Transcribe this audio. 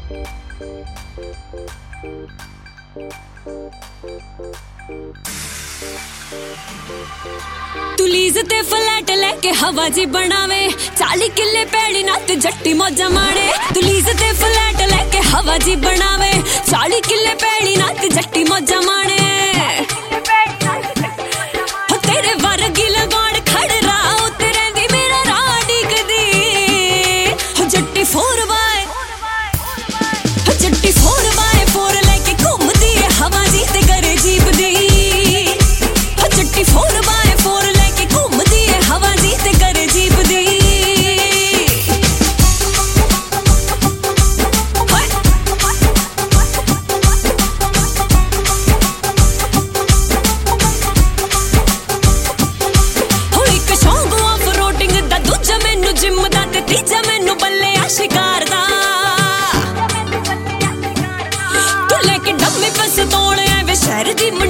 तू लीज ते फ्लैट लेके हवा जी बनावे 40 किले पैड़ी ना ते जट्टी मौजा मारे तू लीज ते फ्लैट लेके हवा जी बनावे 40 किले पैड़ी ना ते जट्टी मौजा मारे तेरे वर्गी लगान खड़ रहा उतरे दी मेरा राह डिगदी जट्टी 4x4 लेके घूमदी है हवा जी ते करे जीप दी जट्टी 4x4 लेके घूमदी है हवा जी ते करे जीप दी हो एक शौक ऑफ रोडिंग दा दूजा मैनू जिम दा ते तीजा मैनू बल्ले आ शिकार दा तू लेके डम्मी पस तोड़ आवे शहर दी